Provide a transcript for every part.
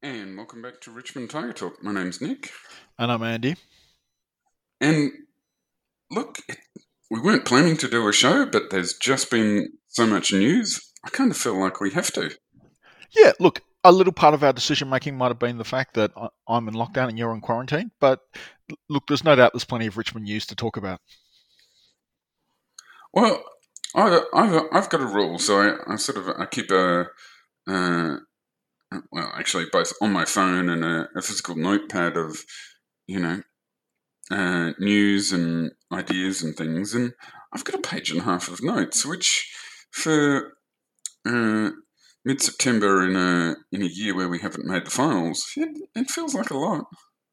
And welcome back to Richmond Tiger Talk. My name's Nick. And I'm Andy. And look, we weren't planning to do a show, but there's just been so much news. I kind of feel like we have to. Yeah, look, a little part of our decision making might have been the fact that I'm in lockdown and you're in quarantine. But look, there's no doubt there's plenty of Richmond news to talk about. Well, I've got a rule, so I keep actually both on my phone and a physical notepad of, news and ideas and things. And I've got a page and a half of notes, which for mid-September in a year where we haven't made the finals, it feels like a lot.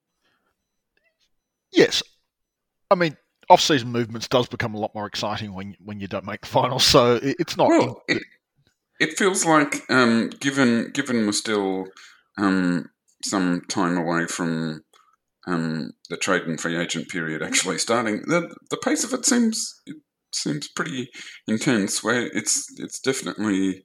Yes, I mean, off-season movements does become a lot more exciting when you don't make the finals. So it's not. Well, it feels like given we're still some time away from the trade and free agent period actually starting, the pace of it seems pretty intense. Where it's definitely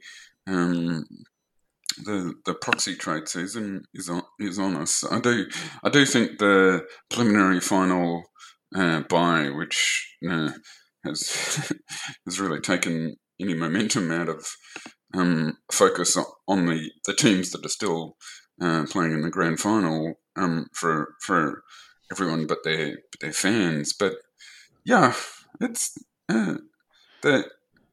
the proxy trade season is on us. I do think the preliminary final buy, which has has really taken any momentum out of focus on the teams that are still playing in the grand final for everyone but their fans. But yeah, it's that.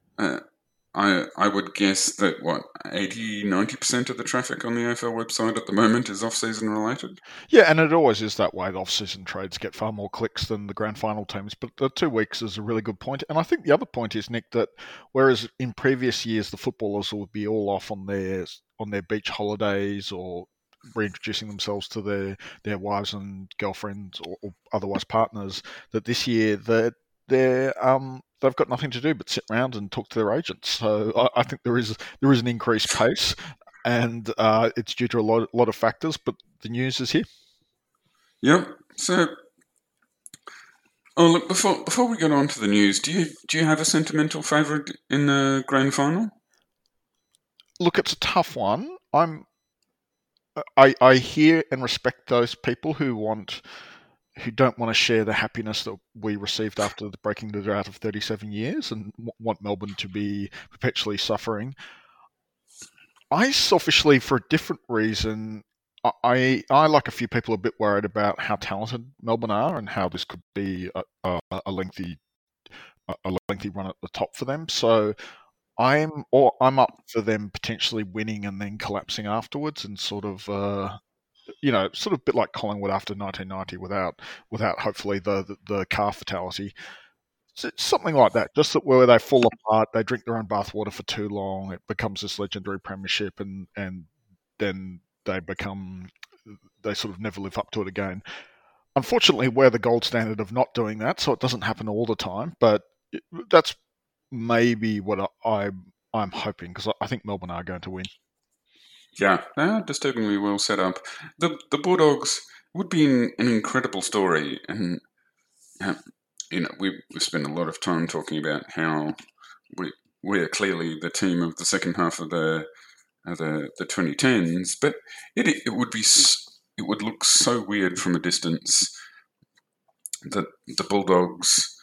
I would guess that 80-90% of the traffic on the AFL website at the moment is off-season related. Yeah, and it always is that way. The off-season trades get far more clicks than the grand final teams, but the 2 weeks is a really good point. And I think the other point is, Nick, that whereas in previous years the footballers would be all off on their beach holidays or reintroducing themselves to their wives and girlfriends or otherwise partners, that this year they've got nothing to do but sit around and talk to their agents. So I think there is an increased pace, and it's due to a lot of factors. But the news is here. Yep. So, look, before we get on to the news, do you have a sentimental favourite in the grand final? Look, it's a tough one. I hear and respect those people who don't want to share the happiness that we received after breaking the drought of 37 years and want Melbourne to be perpetually suffering. I selfishly, for a different reason, I like a few people, a bit worried about how talented Melbourne are and how this could be a lengthy run at the top for them. So I'm up for them potentially winning and then collapsing afterwards, and sort of sort of a bit like Collingwood after 1990 without hopefully the car fatality. It's something like that, just that where they fall apart, they drink their own bathwater for too long, it becomes this legendary premiership, and then they sort of never live up to it again. Unfortunately, we're the gold standard of not doing that, so it doesn't happen all the time, but that's maybe what I'm hoping, because I think Melbourne are going to win. Yeah, they are disturbingly well set up. The Bulldogs would be an incredible story, and we spent a lot of time talking about how we are clearly the team of the second half of the 2010s, but it would look so weird from a distance that the Bulldogs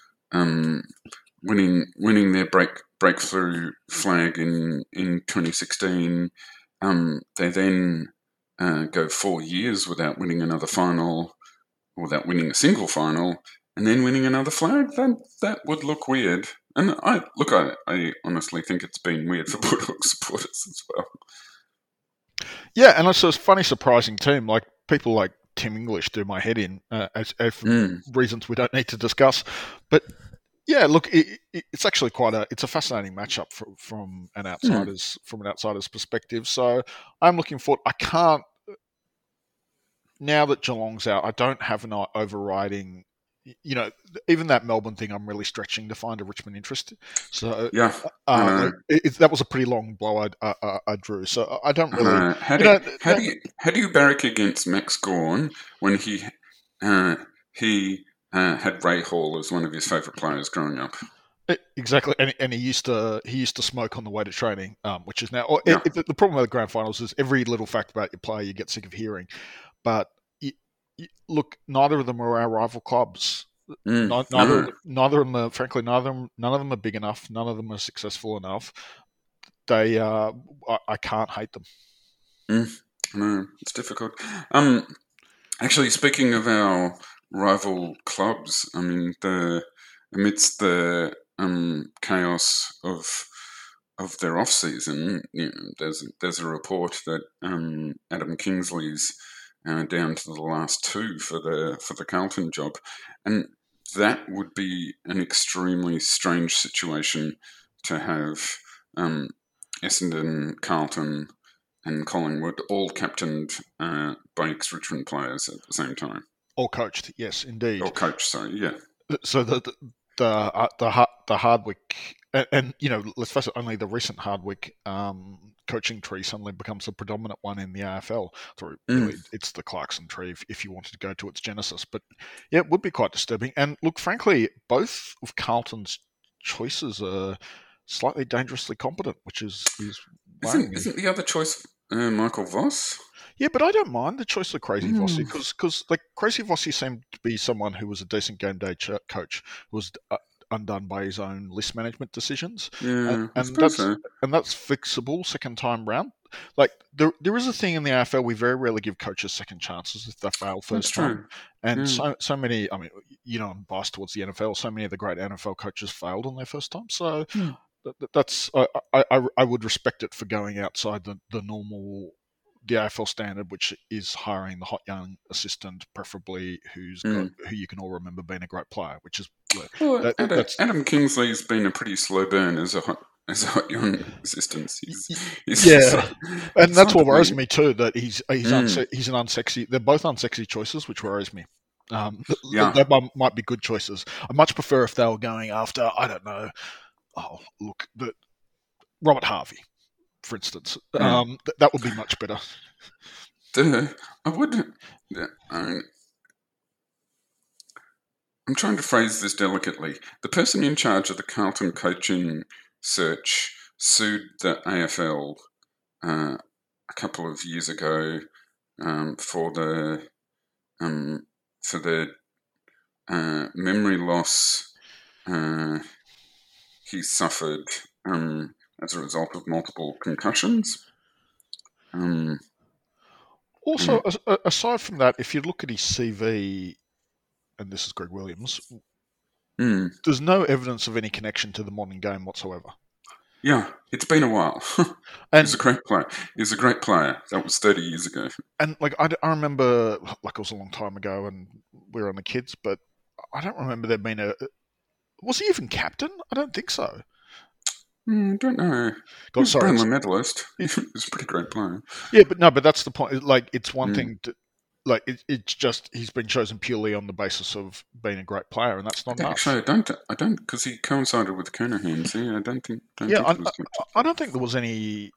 winning their breakthrough flag in 2016. They then go 4 years without winning another final, without winning a single final, and then winning another flag. That would look weird. And I honestly think it's been weird for Bulldog supporters as well. Yeah, and it's a funny, surprising team. Like people like Tim English do my head in, as for reasons we don't need to discuss. But yeah, look, it's actually it's a fascinating matchup from an outsider's perspective. So I'm looking forward. I can't, now that Geelong's out, I don't have an overriding. Even that Melbourne thing, I'm really stretching to find a Richmond interest. So yeah, that was a pretty long blow I drew. So I don't really. How do you barrack against Max Gawn when he had Ray Hall as one of his favourite players growing up? Exactly, and he used to smoke on the way to training, which is now. Yeah. The problem with the grand finals is every little fact about your player you get sick of hearing. But look, neither of them are our rival clubs. Neither No. of them are, frankly, none of them are big enough. None of them are successful enough. They, I can't hate them. No, it's difficult. Actually, speaking of our rival clubs, I mean, amidst the chaos of their off season, there's a report that Adam Kingsley's down to the last two for the Carlton job, and that would be an extremely strange situation to have Essendon, Carlton, and Collingwood all captained by ex-Richmond players at the same time. All coached, yes, indeed. Or coached, sorry, yeah. So the Hardwick and let's face it, only the recent Hardwick coaching tree suddenly becomes the predominant one in the AFL. So really, it's the Clarkson tree if you wanted to go to its genesis. But yeah, it would be quite disturbing. And look, frankly, both of Carlton's choices are slightly dangerously competent, which is isn't the other choice Michael Voss? Yeah, but I don't mind the choice of Crazy Vossi because like Crazy Vossi seemed to be someone who was a decent game day coach who was undone by his own list management decisions. Yeah, and that's fixable second time round. Like there is a thing in the AFL, we very rarely give coaches second chances if they fail first time. And so many, I mean, I'm biased towards the NFL. So many of the great NFL coaches failed on their first time. So that's I would respect it for going outside the normal. The AFL standard, which is hiring the hot young assistant, preferably who you can all remember being a great player, which is Adam Kingsley's been a pretty slow burn as a hot young assistant. And that's what worries me too. That he's an unsexy. They're both unsexy choices, which worries me. They might be good choices. I much prefer if they were going after, I don't know. Oh, look, Robert Harvey, for instance. That would be much better. I'm trying to phrase this delicately. The person in charge of the Carlton coaching search sued the AFL a couple of years ago for the memory loss he suffered as a result of multiple concussions. Also, aside from that, if you look at his CV, and this is Greg Williams, there's no evidence of any connection to the modern game whatsoever. Yeah, it's been a while. He's a great player. He's a great player. That was 30 years ago. And like I remember, like it was a long time ago, and we were on the kids, but I don't remember there being was he even captain? I don't think so. Don't know. He was a Brownlow medalist. He was a pretty great player. Yeah, but that's the point. Like, it's one thing to, like, it's just he's been chosen purely on the basis of being a great player, and that's not enough. Actually, I don't, because he coincided with Kernahan. See, I don't think. I don't think there was any.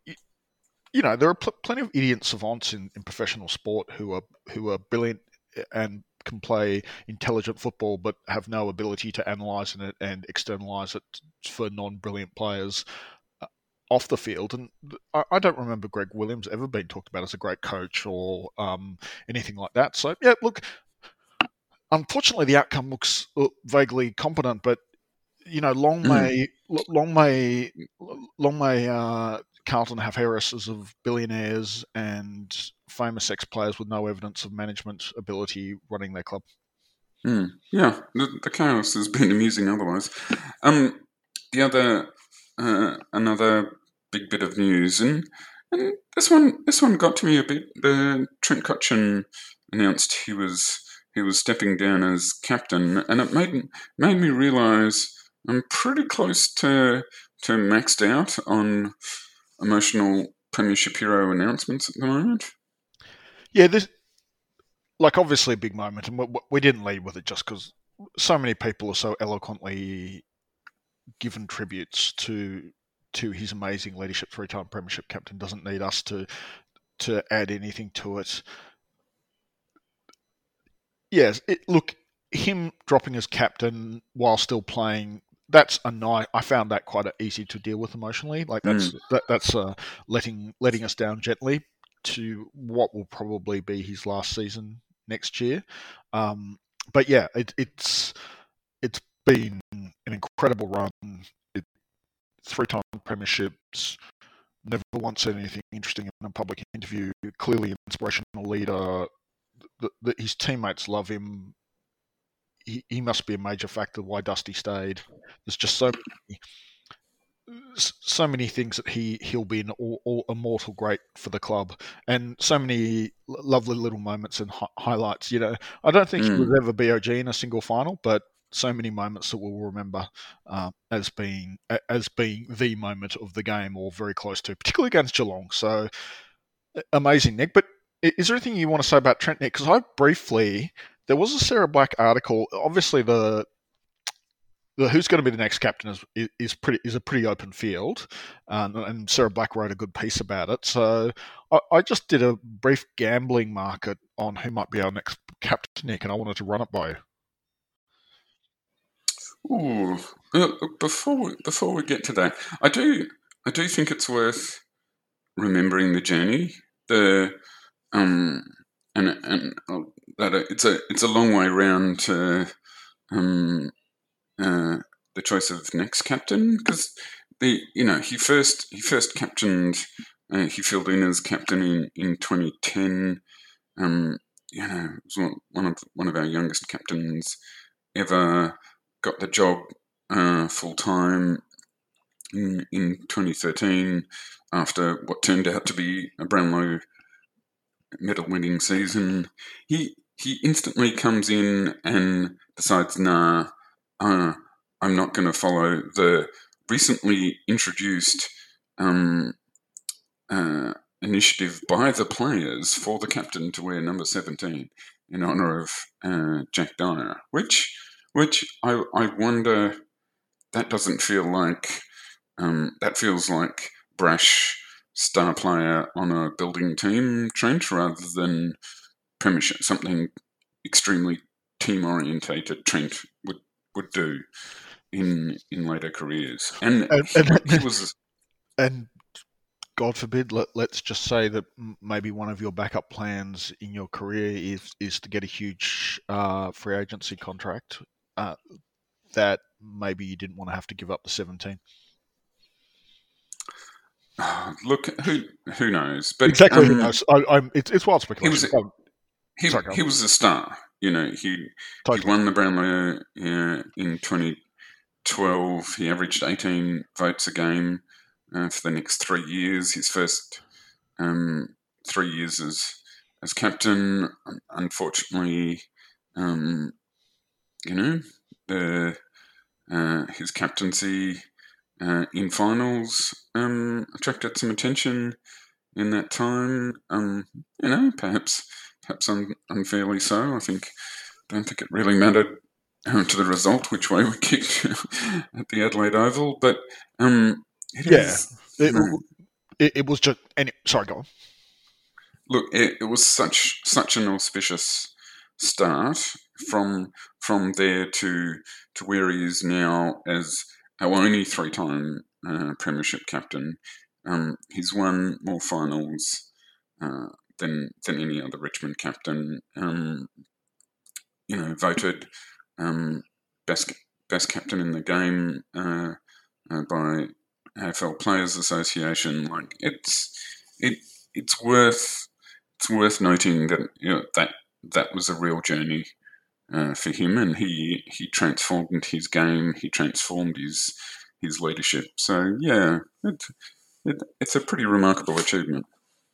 There are plenty of idiot savants in professional sport who are brilliant and can play intelligent football, but have no ability to analyse it and externalise it for non-brilliant players off the field. And I don't remember Greg Williams ever being talked about as a great coach or anything like that. So yeah, look, unfortunately the outcome looks vaguely competent, but long may Carlton have heiresses of billionaires and famous ex-players with no evidence of management ability running their club. Yeah, the chaos has been amusing otherwise. The other, another big bit of news, and this one got to me a bit. The Trent Cotchin announced he was stepping down as captain, and it made me realise I'm pretty close to maxed out on emotional Premiership hero announcements at the moment. Yeah, this, like, obviously a big moment, and we didn't lead with it just because so many people are so eloquently given tributes to his amazing leadership. Three-time Premiership captain doesn't need us to add anything to it. Yes, look, him dropping as captain while still playing that's a nice. I found that quite easy to deal with emotionally. Like Mm, that's letting us down gently to what will probably be his last season next year. But yeah, it's been an incredible run. It, 3-time premierships. Never once said anything interesting in a public interview. Clearly, an inspirational leader. His teammates love him. He must be a major factor why Dusty stayed. There's just so many things that he'll be an all immortal great for the club, and so many lovely little moments and highlights. I don't think he was mm. ever BOG in a single final, but so many moments that we'll remember as being the moment of the game or very close to, particularly against Geelong. So amazing, Nick. But is there anything you want to say about Trent, Nick? Because there was a Sarah Black article. Obviously, the who's going to be the next captain is a pretty open field, and Sarah Black wrote a good piece about it. So I just did a brief gambling market on who might be our next captain, Nick, and I wanted to run it by you. Ooh, before we get to that, I do think it's worth remembering the journey. The and that it's a long way round to the choice of next captain, because he first captained, he filled in as captain in 2010. It was one of our youngest captains ever. Got the job full time in 2013 after what turned out to be a Brownlow medal winning season. He instantly comes in and decides, nah, I'm not going to follow the recently introduced initiative by the players for the captain to wear number 17 in honour of Jack Dyer, which I wonder, that doesn't feel like, that feels like brash star player on a building team, Trent, rather than premiership, something extremely team orientated Trent would do in later careers. And he was. And God forbid, let's just say that maybe one of your backup plans in your career is to get a huge free agency contract that maybe you didn't want to have to give up the 17. Look, who knows? But Exactly, who knows? It's wild speculation. He was a star. He won the Brownlow in 2012. He averaged 18 votes a game for the next 3 years. His first 3 years as captain. Unfortunately, his captaincy in finals attracted some attention in that time. Perhaps unfairly so. Don't think it really mattered to the result which way we kicked at the Adelaide Oval, but it was just. Sorry, go on. Look, it was such an auspicious start from there to where he is now as our only 3-time premiership captain. He's won more finals than any other Richmond captain. Voted best captain in the game by AFL Players Association. Like it's worth noting that that was a real journey for him, and he transformed his game. He transformed his leadership. So yeah, it's a pretty remarkable achievement.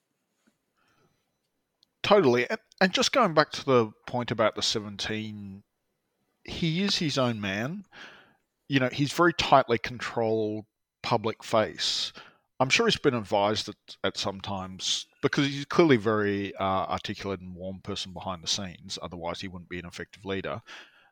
Totally. And just going back to the point about the 17, he is his own man. He's very tightly controlled public face. I'm sure he's been advised at some times, because he's clearly very articulate and warm person behind the scenes. Otherwise, he wouldn't be an effective leader.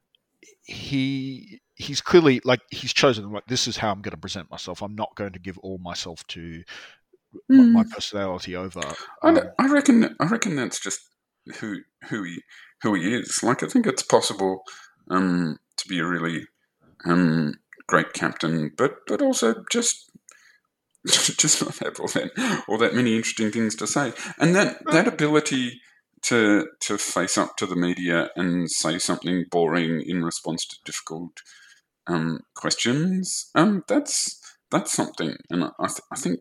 He's clearly, like, he's chosen, like, this is how I'm going to present myself. I'm not going to give all myself to my personality over. I reckon that's just who he is. Like, I think it's possible to be a really great captain, but also just not have all that many interesting things to say, and that ability to face up to the media and say something boring in response to difficult questions. That's something, and I think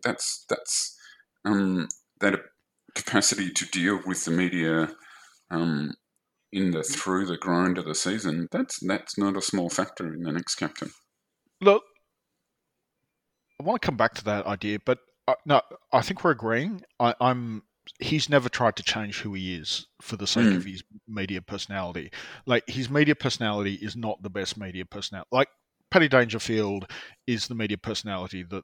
that capacity to deal with the media through the grind of the season. That's not a small factor in the next captain. Look, I want to come back to that idea, but no, I think we're agreeing. He's never tried to change who he is for the sake of his media personality. Like, his media personality is not the best media personality. Like, Paddy Dangerfield is the media personality that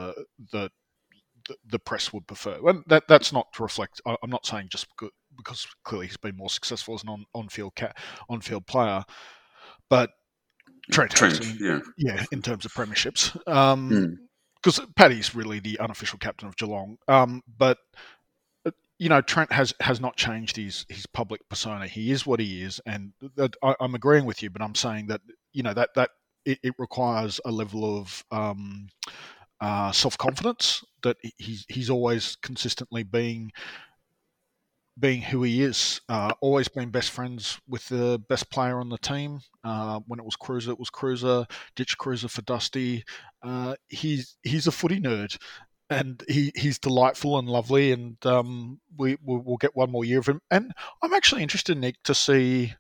the press would prefer. And that's not to reflect. I'm not saying just because clearly he's been more successful as an on-field player, but Trent yeah, in terms of premierships. Because Paddy's really the unofficial captain of Geelong. But Trent has not changed his public persona. He is what he is, and I'm agreeing with you. But I'm saying that that it requires a level of self-confidence that he's always consistently being who he is. Always been best friends with the best player on the team. When it was Cruiser. Ditch Cruiser for Dusty. He's a footy nerd, and he's delightful and lovely. And we'll get one more year of him. And I'm actually interested, Nick, to see.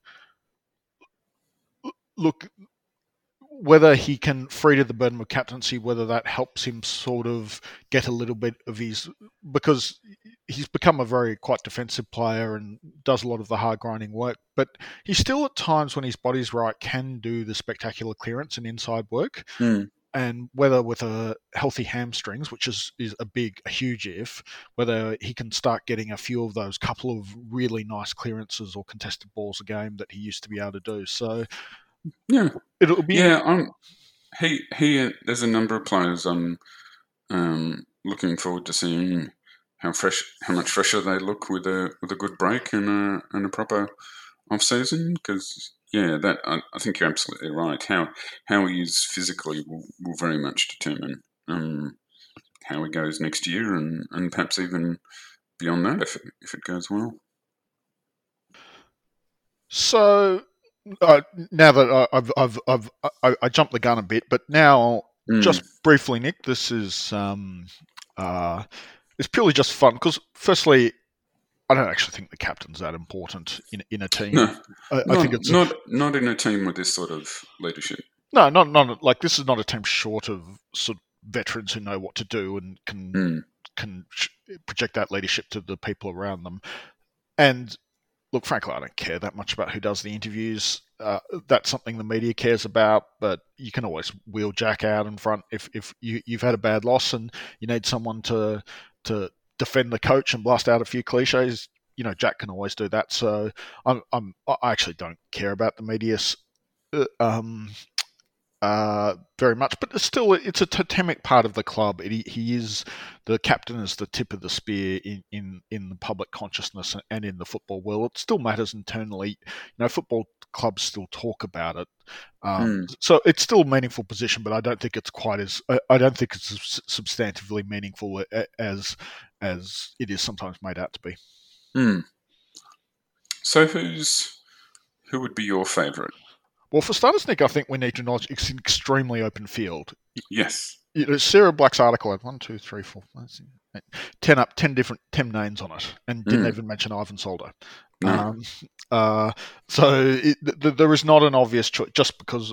Look, whether he can free to the burden of captaincy, whether that helps him sort of get a little bit of because he's become a very quite defensive player and does a lot of the hard grinding work, but he still at times when his body's right can do the spectacular clearance and inside work. And whether with a healthy hamstrings, which is a huge if, whether he can start getting a few of those couple of really nice clearances or contested balls a game that he used to be able to do. So yeah, it'll be he. There's a number of players I'm looking forward to seeing how much fresher they look with a good break and a proper off season. Because that I think you're absolutely right. How he is physically will very much determine how he goes next year and perhaps even beyond that if it goes well. So. Now that I jumped the gun a bit, but now just briefly, Nick, this is it's purely just fun because firstly, I don't actually think the captain's that important in a team. No, I think it's not in a team with this sort of leadership. No, not like this is not a team short of sort of veterans who know what to do and can project that leadership to the people around them. And look, frankly, I don't care that much about who does the interviews. That's something the media cares about, but you can always wheel Jack out in front if you've had a bad loss and you need someone to defend the coach and blast out a few cliches. Jack can always do that. So I actually don't care about the media very much, but it's a totemic part of the club. He is the captain, is the tip of the spear in the public consciousness and in the football world. It still matters internally. Football clubs still talk about it, so it's still a meaningful position. But I don't think it's I don't think it's substantively meaningful as it is sometimes made out to be. So who would be your favourite? Well, for starters, Nick, I think we need to acknowledge it's an extremely open field. Yes. Sarah Black's article had 1, 2, 3, 4, 5, 6, 8, 10 different 10 names on it, and didn't even mention Ivan Soldo. No. So there is not an obvious choice, just because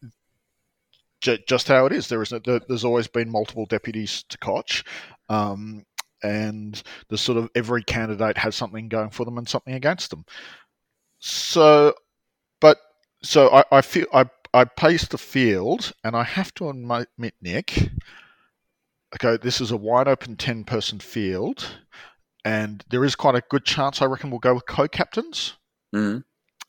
just how it is. There's always been multiple deputies to Koch, and there's sort of every candidate has something going for them and something against them. So I feel I paced the field, and I have to admit, Nick, okay, this is a wide open 10-person field, and there is quite a good chance I reckon we'll go with co-captains. But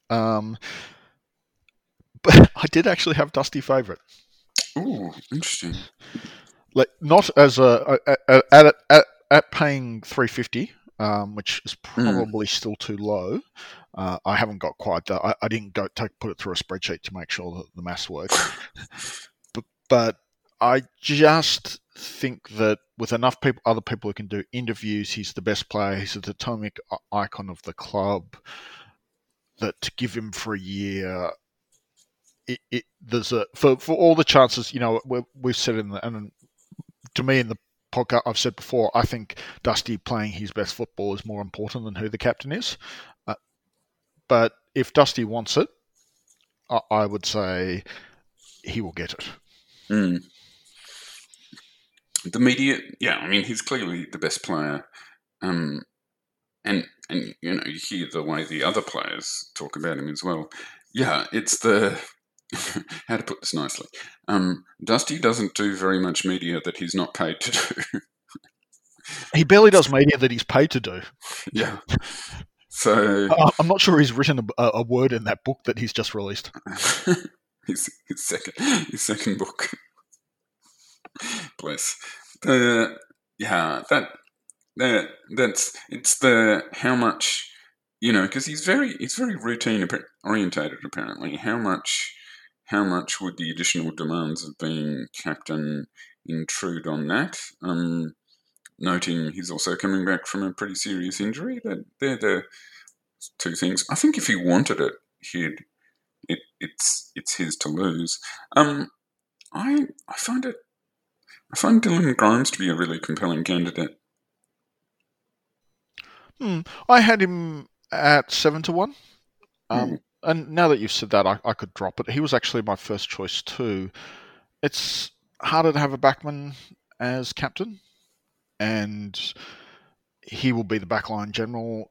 I did actually have Dusty favourite. Ooh, interesting. Like, not as at paying $350, which is probably still too low. I haven't got quite that. I didn't put it through a spreadsheet to make sure that the maths works. but I just think that with enough people, other people who can do interviews, he's the best player. He's a totemic icon of the club. That to give him for a year, there's a for all the chances. We've said and to me in the podcast I've said before, I think Dusty playing his best football is more important than who the captain is. But if Dusty wants it, I would say he will get it. Mm. The media, I mean, he's clearly the best player, and you hear the way the other players talk about him as well. Yeah, it's the how to put this nicely. Dusty doesn't do very much media that he's not paid to do. He barely does media that he's paid to do. Yeah. So I'm not sure he's written a word in that book that he's just released. his second book. Bless. That's the how much, because he's very routine orientated apparently. How much would the additional demands of being captain intrude on that? Noting he's also coming back from a pretty serious injury. They're the two things. I think if he wanted it, it's his to lose. I find Dylan Grimes to be a really compelling candidate. I had him at 7-1. And now that you've said that, I could drop it. He was actually my first choice too. It's harder to have a backman as captain, and he will be the backline general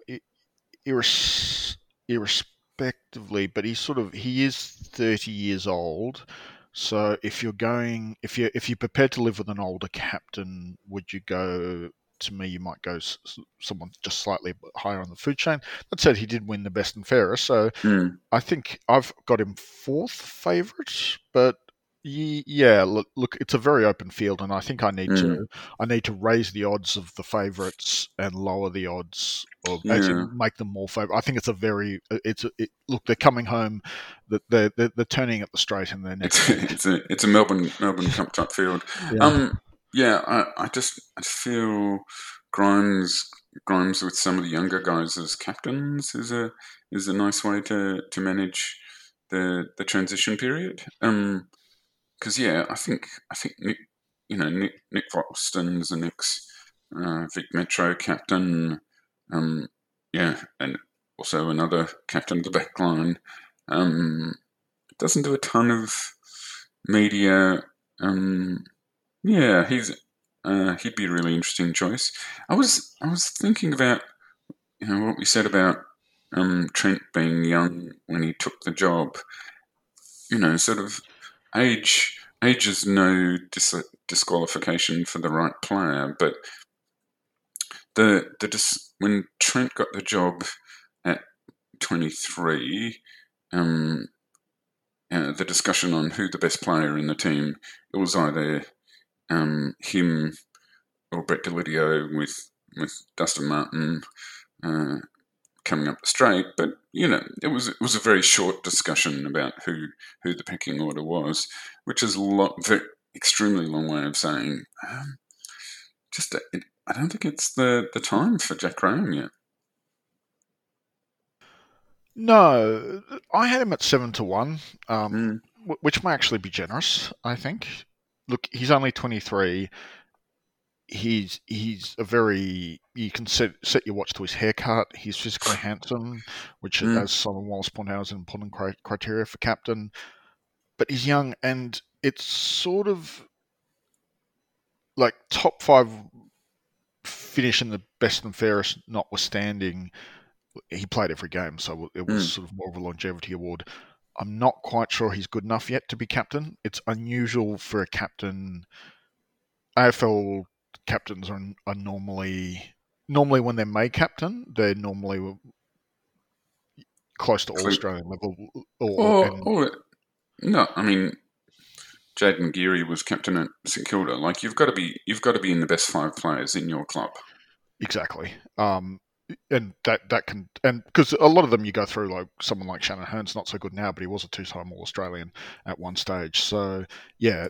irrespectively, but he is 30 years old. So if you're prepared to live with an older captain, would you go? To me, you might go someone just slightly higher on the food chain. That said, he did win the best and fairest, so I think I've got him fourth favourite. But yeah, look, it's a very open field, and I think I need to raise the odds of the favourites and lower the odds, or actually make them more favourite. I think it's look, they're coming home, they're turning at the straight in their next. It's a Melbourne Cup type field. I just feel Grimes with some of the younger guys as captains is a nice way to manage the transition period. Because I think Nick Foxton's the next Vic Metro captain. And also another captain of the back line. Doesn't do a ton of media. He'd be a really interesting choice. I was thinking about what we said about Trent being young when he took the job. Sort of age is no disqualification for the right player, but when Trent got the job at 23, the discussion on who the best player in the team, it was either him or Brett Delidio with Dustin Martin coming up the straight, but it was a very short discussion about who the pecking order was, which is extremely long way of saying I don't think it's the time for Jack Graham yet. No, I had him at 7-1, which may actually be generous, I think. Look, he's only 23. He's a very, you can set your watch to his haircut. He's physically handsome, which, as Simon Wallace pointed out, is an important criteria for captain. But he's young, and it's sort of like top 5 finish in the best and fairest notwithstanding. He played every game, so it was sort of more of a longevity award. I'm not quite sure he's good enough yet to be captain. It's unusual for a captain. AFL captains are normally when they're made captain, they're normally close to All-Australian level. No, I mean, Jaden Geary was captain at St Kilda. Like you've got to be in the best 5 players in your club. Exactly. and that can, and because a lot of them you go through, like someone like Shannon Hearn's not so good now, but he was a two-time All Australian at one stage. So yeah,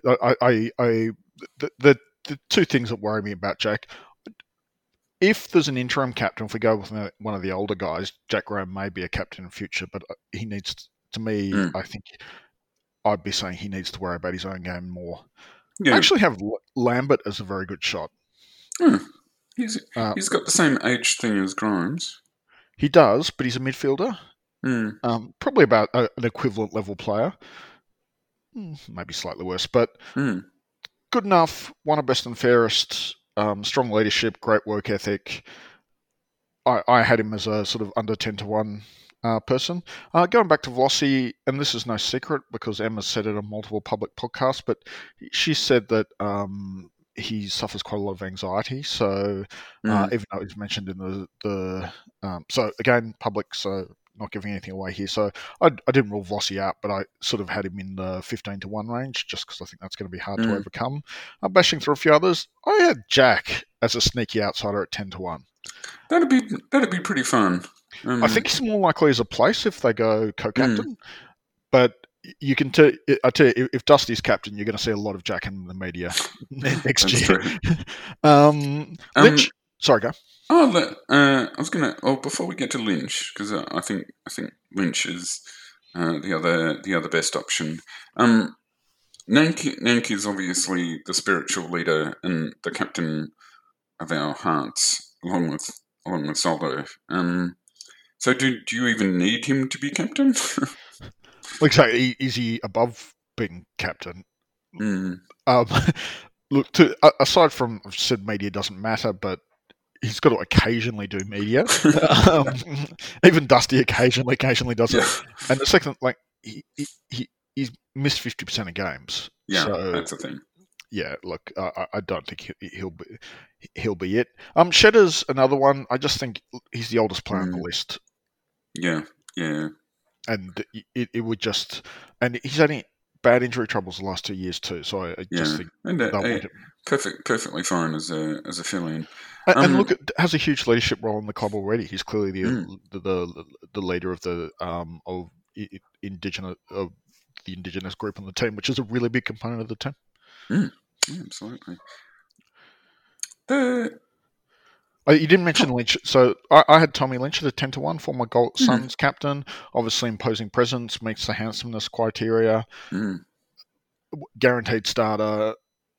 the two things that worry me about Jack, if there's an interim captain, if we go with one of the older guys, Jack Graham may be a captain in future, but he needs, to me, Mm. I think I'd be saying he needs to worry about his own game more. I Yeah. actually have Lambert as a very good shot. Mm. He's got the same age thing as Grimes. He does, but he's a midfielder. Mm. Probably about an equivalent level player. Maybe slightly worse, but Mm. good enough. One of best and fairest. Strong leadership, great work ethic. I had him as a sort of under 10-1 person. Going back to Vossi, and this is no secret because Emma said it on multiple public podcasts, but she said that he suffers quite a lot of anxiety. So even though it's mentioned in the so again, public, so not giving anything away here. So I didn't rule Vossi out, but I sort of had him in the 15-1 range just because I think that's going to be hard to overcome. Bashing through a few others, I had Jack as a sneaky outsider at 10-1. That'd be pretty fun. I think he's more likely as a place if they go co-captain, but you can I tell you, if Dusty's captain, you're going to see a lot of Jack in the media next year. Lynch, sorry, go. I was gonna. Oh, before we get to Lynch, because I think Lynch is the other best option. Nank is obviously the spiritual leader and the captain of our hearts, along with Soldo. So do you even need him to be captain? Like, so is he above being captain? Look, aside from, I've said media doesn't matter, but he's got to occasionally do media. Even Dusty occasionally does it. And the second, like, he's missed 50% of games. Yeah, so, that's the thing. Yeah, look, I don't think he'll be it. Shedder's another one. I just think he's the oldest player on the list. Yeah. And it would just, and he's only bad injury troubles the last 2 years too. So I just think perfectly fine as a fill-in. And look, has a huge leadership role in the club already. He's clearly the leader of the indigenous group on the team, which is a really big component of the team. Yeah, absolutely. You didn't mention Lynch, so I had Tommy Lynch at a 10-1, former Suns captain, obviously imposing presence, meets the handsomeness criteria, guaranteed starter.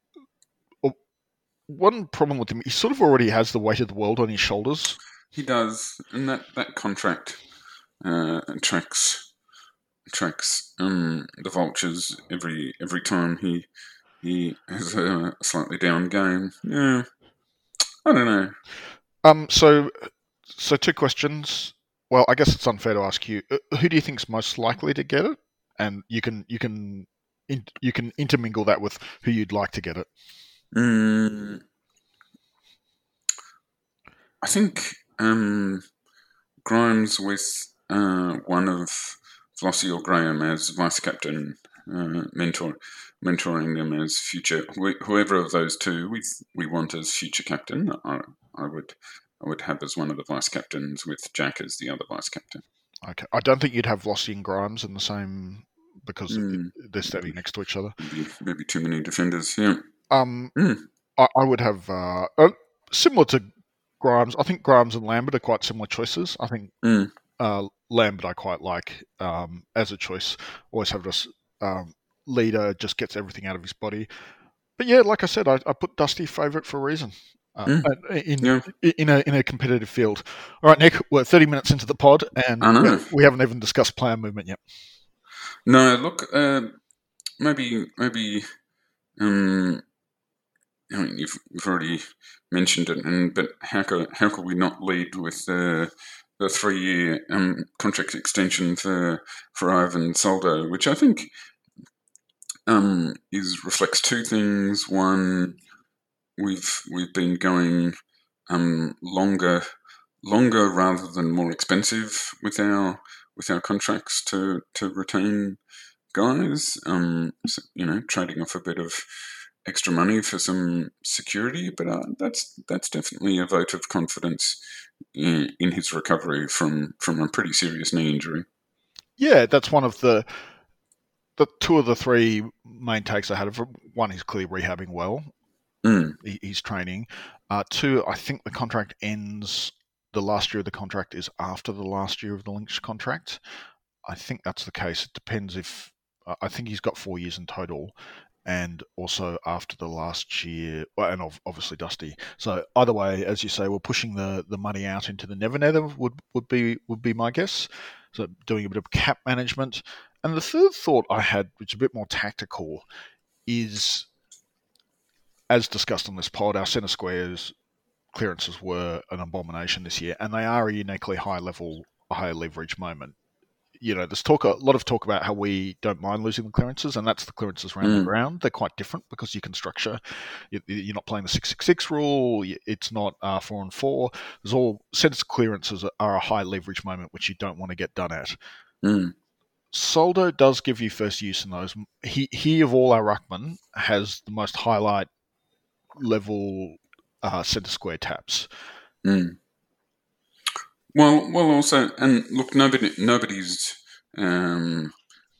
One problem with him, he sort of already has the weight of the world on his shoulders. He does, and that contract attracts the vultures every time he has a slightly down game. Yeah, I don't know. So two questions. Well, I guess it's unfair to ask you. Who do you think's most likely to get it? And you can intermingle that with who you'd like to get it. I think Grimes with one of Flossie or Graham as vice captain, mentoring them as future. Whoever of those two we want as future captain, I would have as one of the vice captains with Jack as the other vice captain. Okay, I don't think you'd have Flossie and Grimes in the same because they're standing next to each other. Maybe too many defenders. Yeah. I would have similar to Grimes. I think Grimes and Lambert are quite similar choices. I think Lambert I quite like as a choice. Always have this leader, just gets everything out of his body. But yeah, like I said, I put Dusty favourite for a reason. In a competitive field. All right, Nick, we're 30 minutes into the pod, and we haven't even discussed player movement yet. No, look, maybe. I mean, you've already mentioned it, but how could we not lead with the 3-year contract extension for Ivan Soldo, which I think reflects two things. One, we've been going longer rather than more expensive with our contracts to retain guys. Trading off a bit of extra money for some security, but that's definitely a vote of confidence in his recovery from a pretty serious knee injury. Yeah, that's one of the two of the three main takes I had of him. One, he's clearly rehabbing well. He's training. Two, I think the contract ends. The last year of the contract is after the last year of the Lynch contract. I think that's the case. It depends if I think he's got 4 years in total, and also after the last year, well, and obviously Dusty. So either way, as you say, we're pushing the money out into the Never Never would be my guess. So doing a bit of cap management. And the third thought I had, which is a bit more tactical, is as discussed on this pod, our centre squares clearances were an abomination this year, and they are a uniquely high leverage moment. There's a lot of talk about how we don't mind losing the clearances, and that's the clearances around the ground. They're quite different because you can structure. You're not playing the 6-6-6 rule. It's not 4-4. There's all centre clearances are a high leverage moment which you don't want to get done at. Soldo does give you first use in those. He of all our ruckmen has the most highlight level centre square taps. Well, also, and look, nobody's Nank,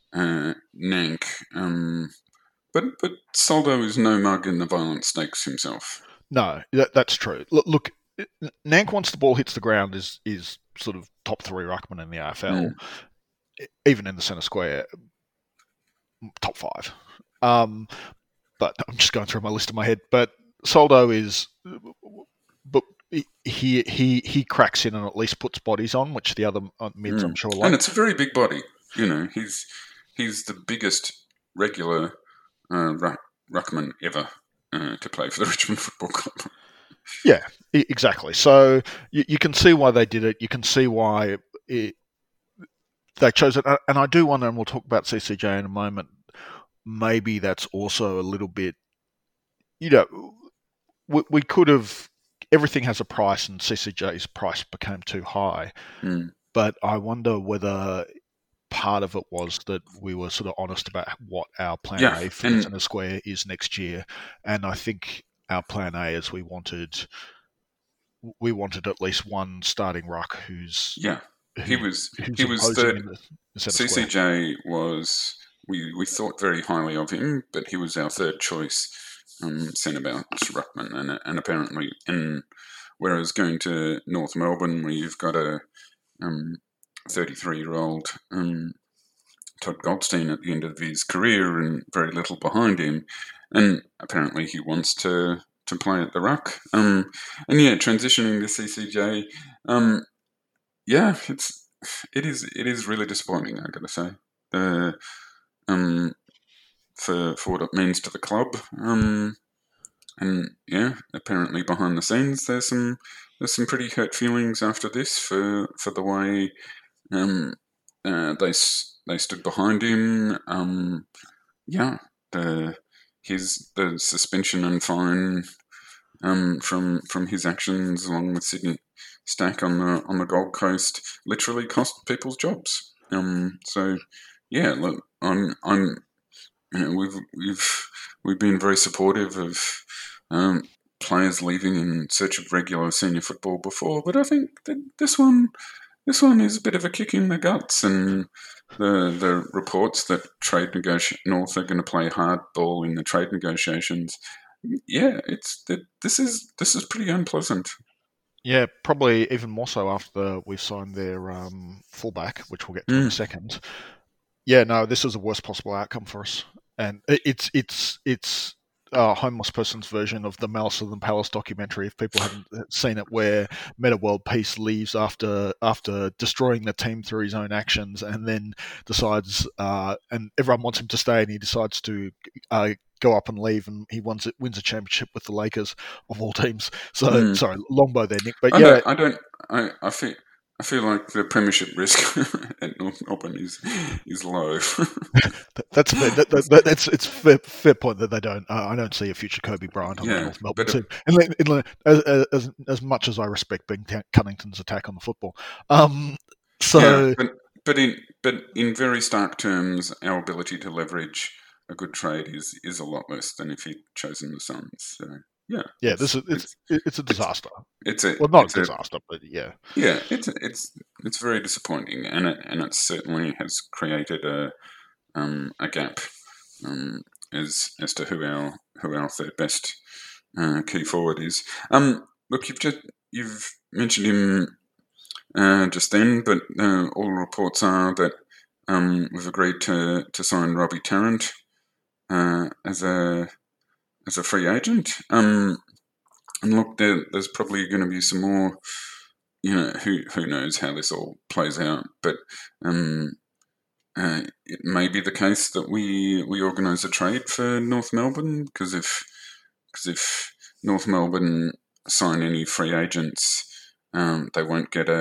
but Soldo is no mug in the violent stakes himself. No, that's true. Look, Nank once the ball hits the ground is sort of top 3 ruckman in the AFL, even in the centre square, top 5. But I'm just going through my list in my head. But Soldo is, but he cracks in and at least puts bodies on, which the other mids I'm sure like. And it's a very big body. He's the biggest regular ruckman ever to play for the Richmond Football Club. Yeah, exactly. So you can see why they did it. You can see why they chose it. And I do wonder, and we'll talk about CCJ in a moment, maybe that's also a little bit, we could have, everything has a price and CCJ's price became too high. But I wonder whether part of it was that we were sort of honest about what our plan A for the centre square is next year. And I think our plan A is we wanted at least one starting ruck who's... Yeah, he was the CCJ was... We thought very highly of him, but he was our third choice centre-bounce ruckman, and apparently, whereas going to North Melbourne, where you've got a 33-year-old Todd Goldstein at the end of his career and very little behind him, and apparently he wants to play at the ruck. Transitioning to CCJ, it is really disappointing, I got to say. For what it means to the club, apparently behind the scenes there's some pretty hurt feelings after this for the way they stood behind him. The suspension and fine from his actions, along with Sydney Stack on the Gold Coast, literally cost people's jobs. Look, we've been very supportive of players leaving in search of regular senior football before, but I think that this one is a bit of a kick in the guts, and the reports that North are going to play hardball in the trade negotiations. Yeah, this is pretty unpleasant. Yeah, probably even more so after we've signed their fullback, which we'll get to in a second. Yeah, no, this is the worst possible outcome for us, and it's a homeless person's version of the Malice of the Palace documentary. If people haven't seen it, where Meta World Peace leaves after destroying the team through his own actions, and then decides, and everyone wants him to stay, and he decides to go up and leave, and he wins a championship with the Lakers of all teams. So sorry, Longbow there, Nick. But I feel like the premiership risk at North Melbourne is low. That's fair. It's fair point that they don't. I don't see a future Kobe Bryant on the North Melbourne team. As much as I respect Ben Cunnington's attack on the football, but in very stark terms, our ability to leverage a good trade is a lot less than if he'd chosen the Suns. So yeah, Yeah, it's a it's disaster. it's a Well, not it's a a disaster, but yeah. yeah, it's very disappointing, and it certainly has created a gap as to who our third best key forward is. Look, you've mentioned him just then, but all reports are that we've agreed to sign Robbie Tarrant as a free agent. And look, there's probably going to be some more. Who knows how this all plays out, but it may be the case that we organise a trade for North Melbourne, because if North Melbourne sign any free agents, they won't get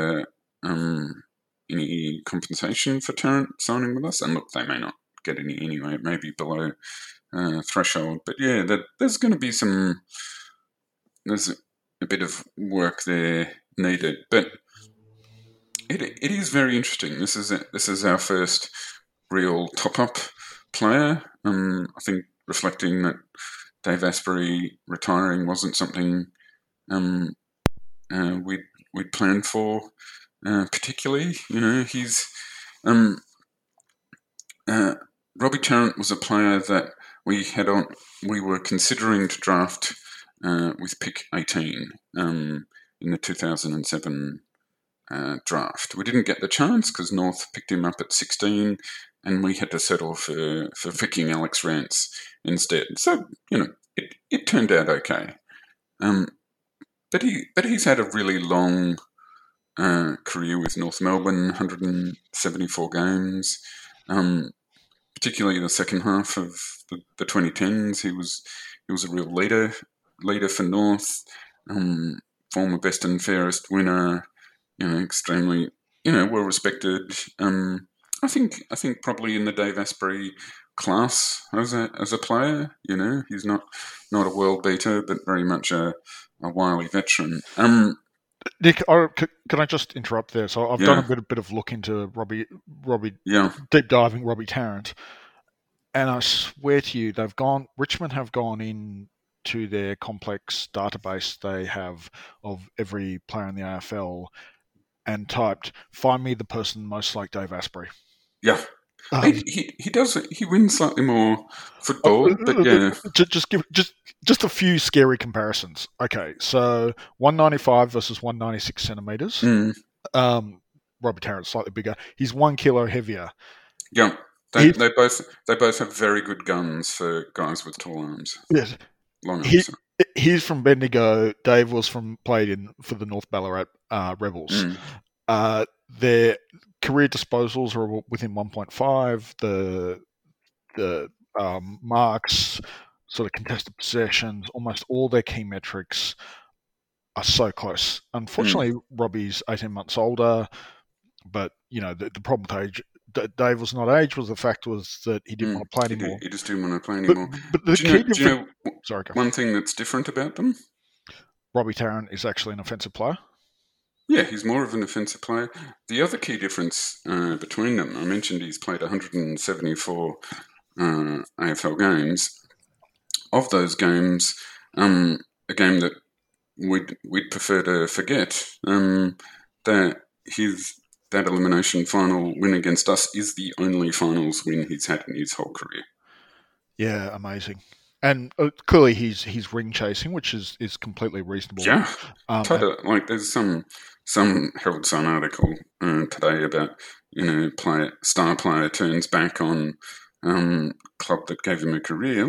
any compensation for Tarrant signing with us. And look, they may not get any anyway. It may be below threshold, but yeah, there's going to be there's a bit of work there needed, but it is very interesting. This is our first real top-up player. I think reflecting that Dave Asprey retiring wasn't something we'd planned for particularly. He's Robbie Tarrant was a player that we were considering to draft with pick 18 in the 2007 draft. We didn't get the chance because North picked him up at 16, and we had to settle for picking Alex Rance instead. So it turned out okay. But he's had a really long career with North Melbourne, 174 games. Particularly the second half of the 2010s, he was a real leader for North. Former best and fairest winner. Extremely, well respected. I think probably in the Dave Asprey class as a player. He's not a world beater, but very much a wily veteran. Nick, can I just interrupt there? So I've done a bit of look into Robbie, deep diving Robbie Tarrant, and I swear to you, Richmond have gone in to their complex database they have of every player in the AFL and typed, "Find me the person most like Dave Asprey." Yeah. He does. He wins slightly more football, but yeah. Just a few scary comparisons. Okay, so 195 versus 196 centimeters. Robbie Tarrant's slightly bigger. He's 1 kilo heavier. Yeah, they both have very good guns for guys with tall arms. Yes, long arms. He's from Bendigo. Dave was played for the North Ballarat Rebels. Their career disposals are within 1.5. The marks, sort of contested possessions, almost all their key metrics are so close. Unfortunately, Robbie's 18 months older, but the problem with age. Dave was not age. Was the fact was that he didn't want to play anymore. He just didn't want to play anymore. But the key difference. Sorry, one thing that's different about them. Robbie Tarrant is actually an offensive player. Yeah, he's more of an offensive player. The other key difference between them, I mentioned he's played 174 AFL games. Of those games, a game that we'd prefer to forget, that elimination final win against us is the only finals win he's had in his whole career. Yeah, amazing. And clearly he's ring chasing, which is completely reasonable. Yeah, there's some Herald Sun article today about star player turns back on club that gave him a career.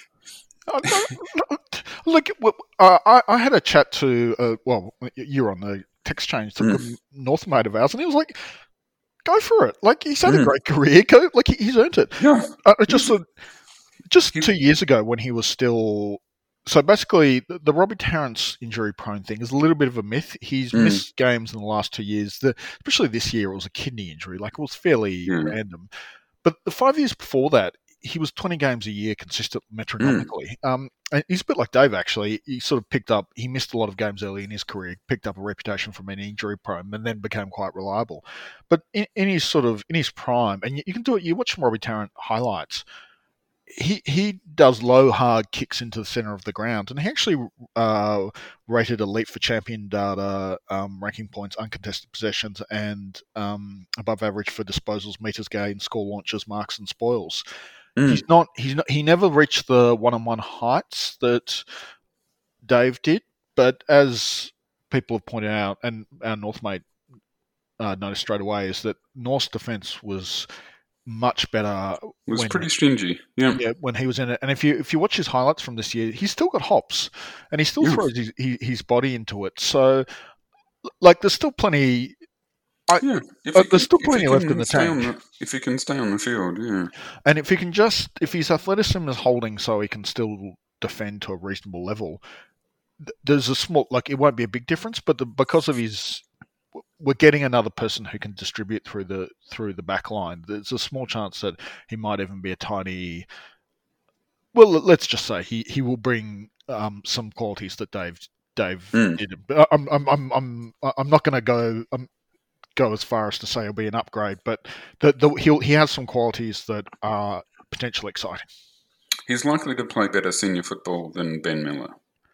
Look, I had a chat to you're on the text change to a North mate of ours, and he was like, "Go for it! Like he's had a great career. Go, like he's earned it." Yeah, just 2 years ago when he was still. So basically, the Robbie Tarrant's injury-prone thing is a little bit of a myth. He's missed games in the last 2 years. Especially this year, it was a kidney injury. Like, it was fairly random. But the 5 years before that, he was 20 games a year consistent metronomically. And he's a bit like Dave, actually. He sort of he missed a lot of games early in his career, picked up a reputation from being injury-prone, and then became quite reliable. But in his prime, and you can do it, you watch some Robbie Tarrant highlights, he does low hard kicks into the center of the ground, and he actually rated elite for champion data, ranking points, uncontested possessions, and above average for disposals, meters gained, score launches, marks, and spoils. Mm. He never reached the one-on-one heights that Dave did, but as people have pointed out, and our North mate noticed straight away, is that North's defense was much better It was when pretty stingy. Yeah. when he was in it. And if you watch his highlights from this year, he's still got hops, and he still Yeah. throws his body into it. So like, there's still plenty. Yeah. There's still plenty left in the tank. If he can stay on the field, yeah. And if his athleticism is holding, so he can still defend to a reasonable level, there's a small, like, it won't be a big difference, but because of his, we're getting another person who can distribute through the back line. There's a small chance that he might even be a tiny. Well, let's just say he will bring some qualities that Dave did. But I'm not going to go as far as to say he'll be an upgrade, but he has some qualities that are potentially exciting. He's likely to play better senior football than Ben Miller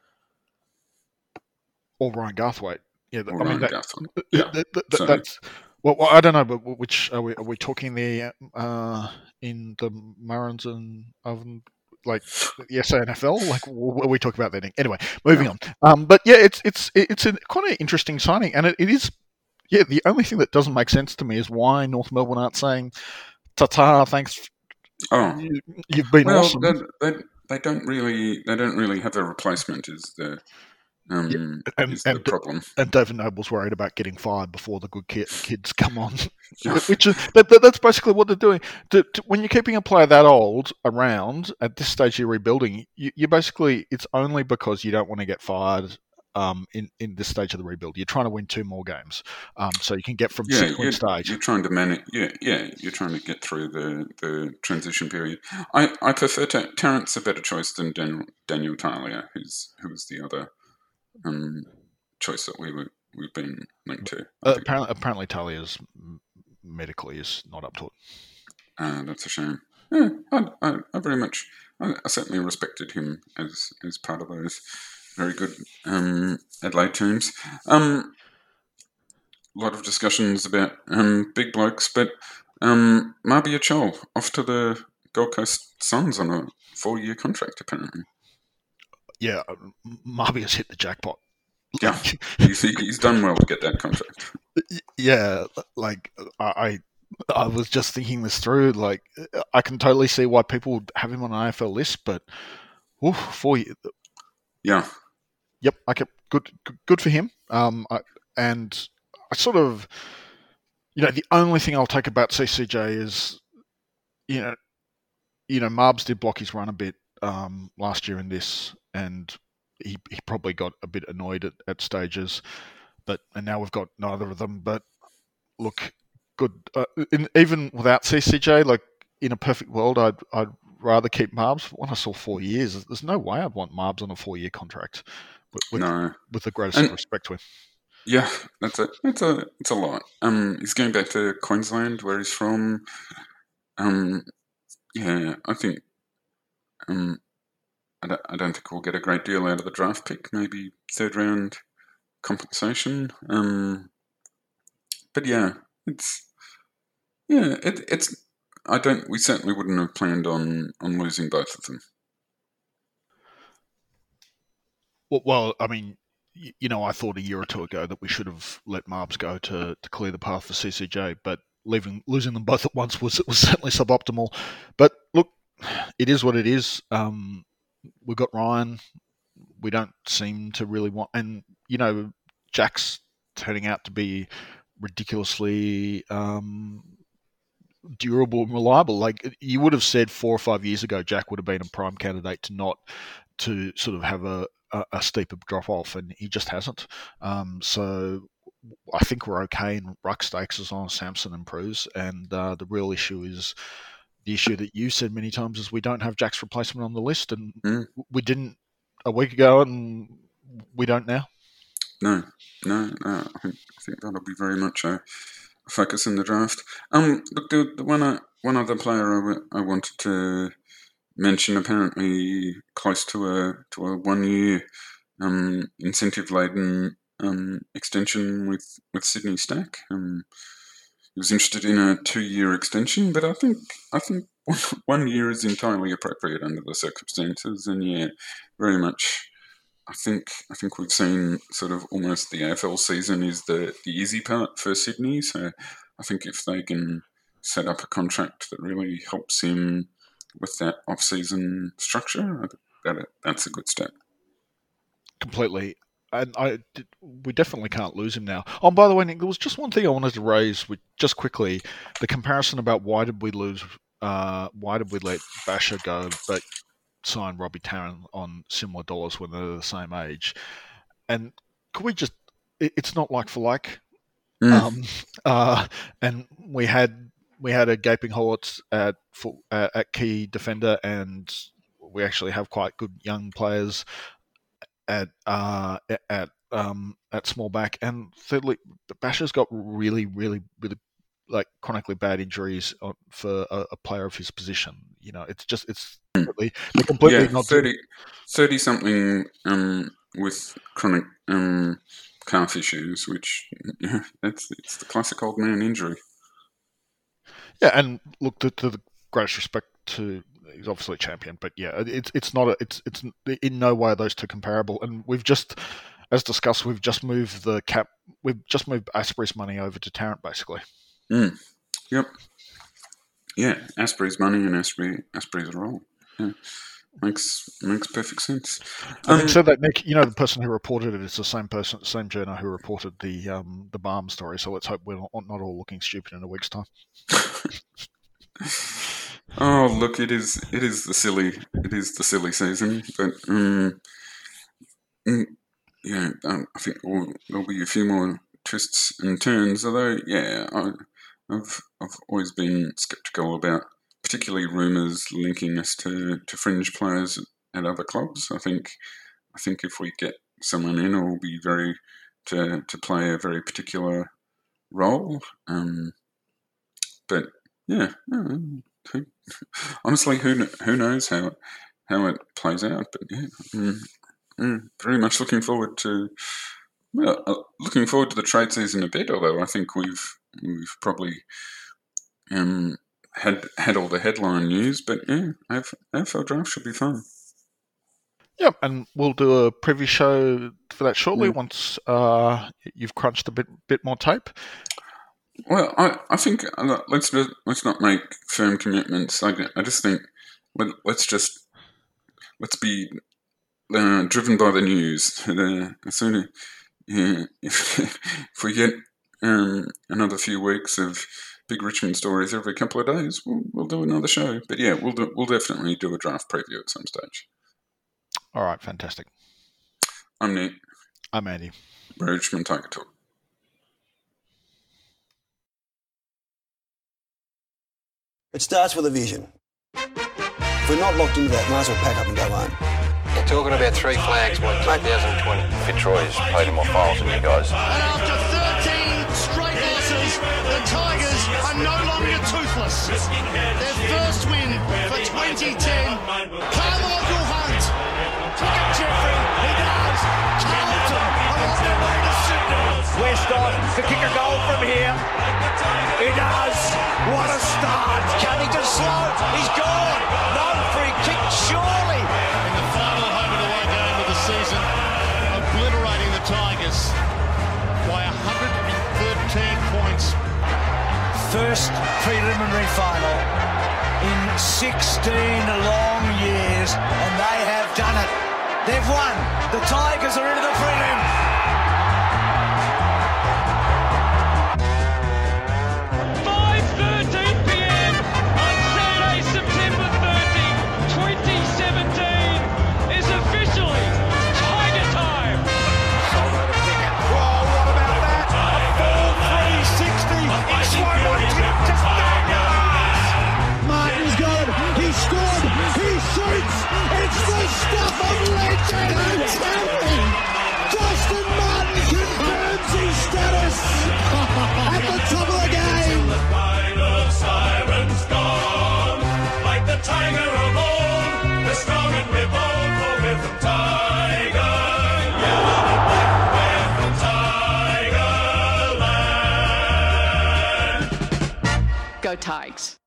or Ryan Garthwaite. Yeah, Garthwaite. Yeah. That's. Well, I don't know, but which are we talking there in the Murrans and Oven, like the SANFL? Like, what are we talking about then? Anyway, moving on. But yeah, it's a kind of interesting signing, and it is. Yeah, the only thing that doesn't make sense to me is why North Melbourne aren't saying, "Ta-ta, thanks. Oh, you've been awesome." They don't really have a replacement. Is the the problem. And David Noble's worried about getting fired before the good kids come on. Yeah. Which is that's basically what they're doing. When you're keeping a player that old around at this stage of your rebuilding, you basically, it's only because you don't want to get fired in this stage of the rebuild. You're trying to win 2 more games, so you can get from 6-win stage. You're trying to manage. You're trying to get through the transition period. I prefer Terrence a better choice than Daniel Talia, who was the other choice that we've been linked to. Apparently Talia's medically is not up to it. That's a shame. Yeah, I very much. I certainly respected him as part of those very good Adelaide teams. A lot of discussions about big blokes, but Mabior Chol off to the Gold Coast Suns on a 4-year contract, apparently. Yeah, Mabior's hit the jackpot. Yeah, he's done well to get that contract. Yeah, like I was just thinking this through. Like, I can totally see why people would have him on an AFL list, but 4 years. Yeah. Yep. Okay. Good for him. And I sort of, the only thing I'll take about CCJ is, Marbs did block his run a bit last year in this, and he probably got a bit annoyed at stages. And now we've got neither of them. But look, good. Even without CCJ, like, in a perfect world, I'd rather keep Marbs. When I saw 4 years, there's no way I'd want Marbs on a 4-year contract. With the greatest respect to him. Yeah, it's a lot. He's going back to Queensland, where he's from. Yeah, I think. I don't think we'll get a great deal out of the draft pick. Maybe 3rd round compensation. But yeah, it's. We certainly wouldn't have planned on losing both of them. Well, I mean, I thought a year or 2 ago that we should have let Marbs go to clear the path for CCJ, but losing them both at once was certainly suboptimal. But look, it is what it is. We've got Ryan. We don't seem to really want, and Jack's turning out to be ridiculously durable and reliable. Like, you would have said 4 or 5 years ago, Jack would have been a prime candidate to sort of have a steeper drop off, and he just hasn't. So I think we're okay in ruck stakes as long as Samson improves. And the real issue is the issue that you said many times, is we don't have Jack's replacement on the list, and we didn't a week ago, and we don't now. No. I think that'll be very much a focus in the draft. Look, the one other player I wanted to mention apparently close to a 1 year incentive laden extension with Sydney Stack. He was interested in a 2-year extension, but I think 1 year is entirely appropriate under the circumstances, and yeah, very much. I think we've seen sort of almost the AFL season is the easy part for Sydney. So I think if they can set up a contract that really helps him with that off-season structure, that's a good step. Completely. And we definitely can't lose him now. Oh, by the way, Nick, there was just one thing I wanted to raise just quickly. The comparison about why did we let Basher go but sign Robbie Tarrant on similar dollars when they're the same age? And could we just... It's not like for like. And we had a gaping hole at key defender, and we actually have quite good young players at small back. And thirdly, Basher's got really, really, really like chronically bad injuries for a player of his position. You know, it's completely not 30 something with chronic calf issues, which it's the classic old man injury. Yeah, and look, to the greatest respect to, he's obviously a champion, but yeah, it's in no way are those two comparable. And we've just, as discussed, we've just moved Asprey's money over to Tarrant, basically. Yep. Yeah, Asprey's money and Asprey's role. Yeah. Makes perfect sense. Having said that, Nick, you know the person who reported it is the same journo who reported the Balm story. So let's hope we're not all looking stupid in a week's time. Oh, look! It is the silly season, but yeah, I think there'll be a few more twists and turns. Although, yeah, I've always been sceptical about, particularly rumours linking us to fringe players at other clubs. I think if we get someone in, it will be to play a very particular role. But yeah, honestly, who knows how it plays out? But yeah, very much looking forward to the trade season a bit. Although I think we've probably had all the headline news, but yeah, AFL draft should be fun. Yep, and we'll do a preview show for that shortly once you've crunched a bit more tape. Well, I think let's not make firm commitments. I just think let's be driven by the news. As soon as if we get another few weeks of big Richmond stories every couple of days, we'll do another show. But yeah, we'll definitely do a draft preview at some stage. All right, fantastic. I'm Nick. I'm Andy. Richmond Tiger Talk. It starts with a vision. If we're not locked into that, might as well pack up and go home. You're talking about 3 flags by 2020. Fitzroy's played in more finals than you guys. And after 13 straight losses, the Tigers are no longer toothless. Their first win for 2010. Carmichael Hunt. Pick up Jeffrey. He does. Carlton are on their way to Sydney. Westhoff could kick a goal from here. He does. What a start. Cunnington slow. He's gone. No free kick, surely. In the final home and away game of the season, obliterating the Tigers by 113 points. First preliminary final in 16 long years, and they have done it. They've won. The Tigers are into the prelim. 5:13 p.m. on Saturday, September 30, 2017 is officially Tiger time. Solo to Pickett. Whoa, what about that? A full 360. Swinburne to Staggers. Martin's got it. He scored. He shoots. It's the stuff of legend. I'm telling you. Justin Martin. Go Tigers.